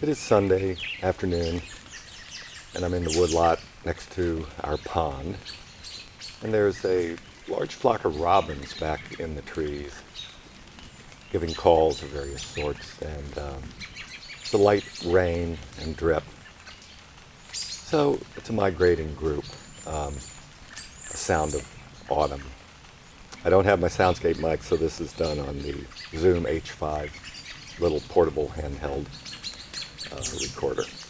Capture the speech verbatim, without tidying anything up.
It is Sunday afternoon, and I'm in the woodlot next to our pond, and there's a large flock of robins back in the trees, giving calls of various sorts, and um, it's a light rain and drip. So it's a migrating group, um, a sound of autumn. I don't have my soundscape mic, so this is done on the Zoom H five little portable handheld uh, recorder.